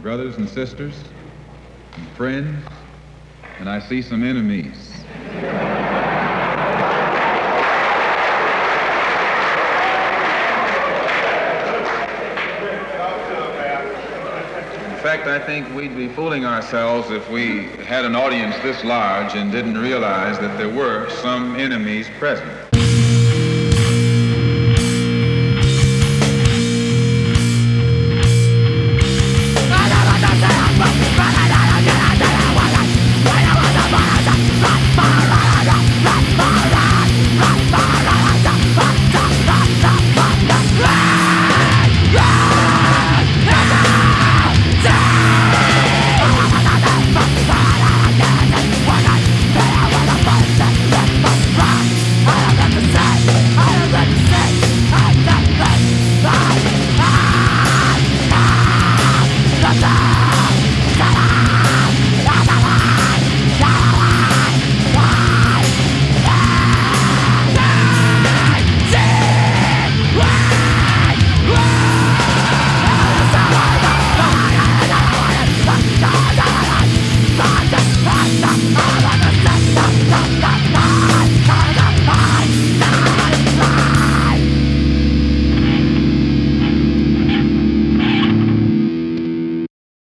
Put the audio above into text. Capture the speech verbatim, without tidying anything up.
brothers and sisters, and friends, and I see some enemies. In fact, I think we'd be fooling ourselves if we had an audience this large and didn't realize that there were some enemies present.